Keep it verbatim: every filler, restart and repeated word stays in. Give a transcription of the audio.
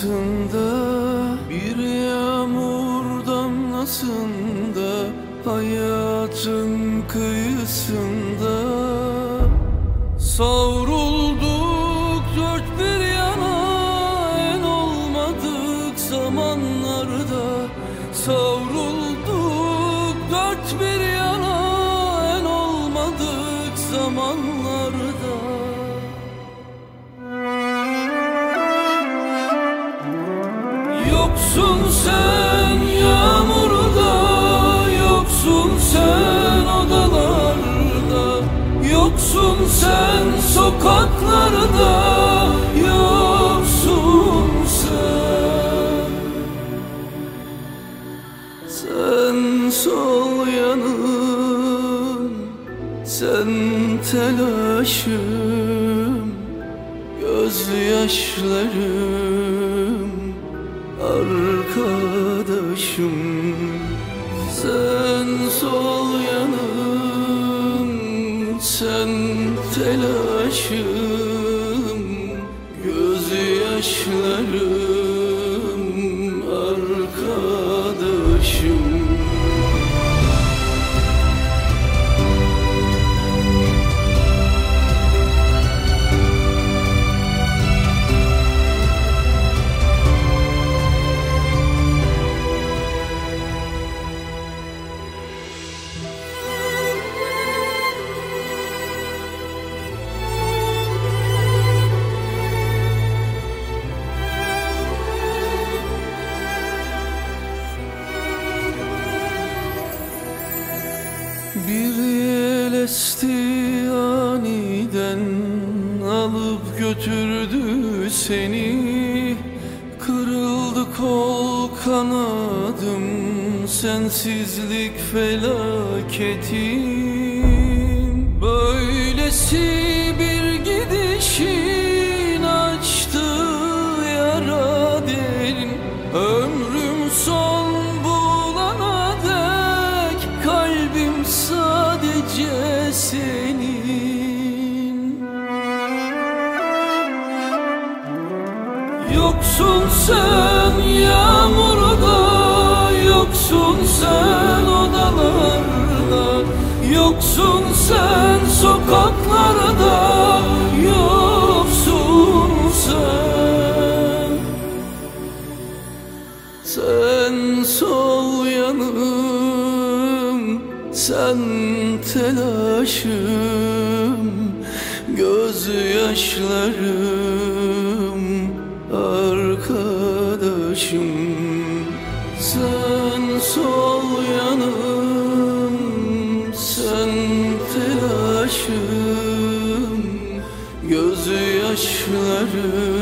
arasında bir yağmur damlasında, hayatın kıyısında savrulduk dört bir yana, en olmadık zamanlarda savrulduk dört bir yana, en olmadık zamanlarda. Yoksun sen yağmurda, yoksun sen odalarda, yoksun sen sokaklarda, yoksun sen. Sen sol yanım, sen telaşım, gözyaşlarım, arkadaşım. Sen sol yanım, sen telaşım, gözyaşlarım, arkadaşım. Bir yel esti aniden, alıp götürdü seni. Kırıldı kol kanadım, sensizlik felaketim. Böylesi bir gidişin açtı yara derin, ömrüm son bulana dek kalbim sadece senin. Yoksun sen yağmurda, yoksun sen odalarda, yoksun sen sokaklarda, yoksun sen. Sen sol yanım, sen telaşım, gözyaşlarım, arkadaşım. Sen sol yanım, sen telaşım, gözyaşlarım,